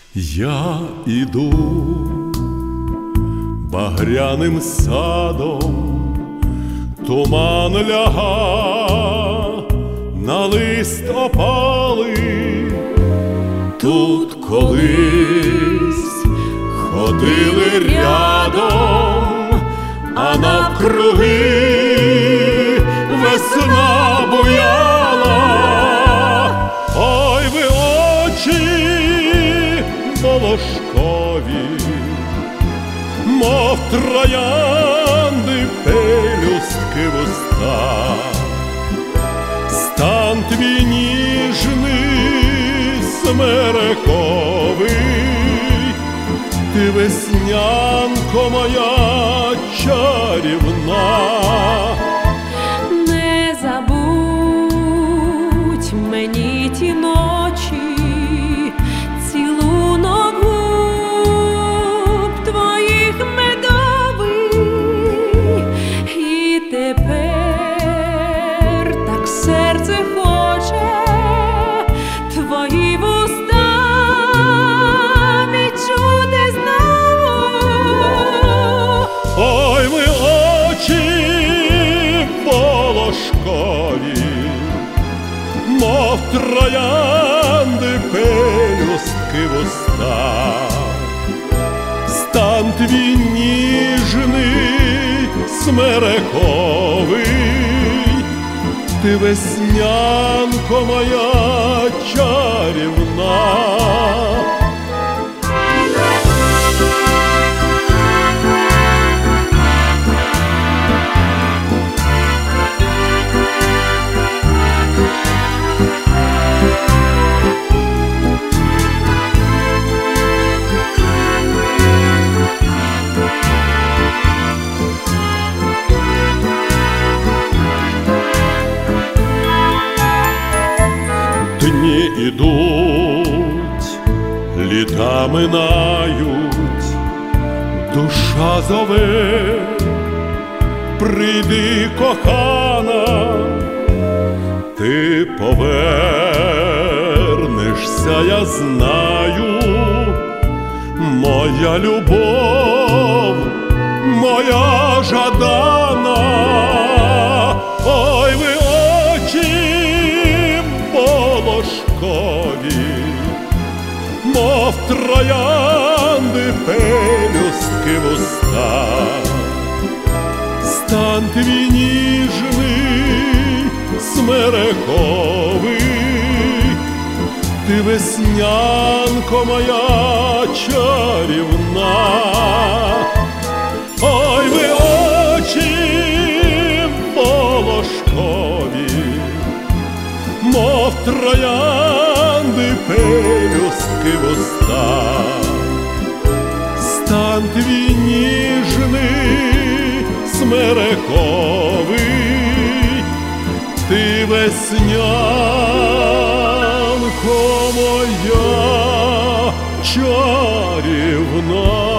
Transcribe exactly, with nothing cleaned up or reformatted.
Я іду багряним садом, туман ляга на лист опалий. Тут колись ходили рядом, а навкруги весна буяла. Ой, ви очі волошкові, мов троянди, пелюстки в устах. Стан твій ніжний, смерековий, ти веснянко моя чарівна. Не забудь мені ті ночі, цілунок губ твоїх медовий. І тепер так серце хоче твої вуста відчути знову. Ой, ви очі волошкові, мов троянди, пелюстки в устах. Стан твій ніжний, смерековий, ти веснянко моя чарівна. Дні ідуть, літа минають, душа зове, прийди, кохана, ти повернешся, я знаю, моя любов, моя жадана. Ой, ви очі волошкові, мов троянди, пелюстки в устах. Стан твій ніжний, смерековий, ти веснянко моя чарівна. Ой, ви очі волошкові, мов троянди, пелюстки в устах. Стан твій ніжний, смерековий, ти веснянко моя чарівна.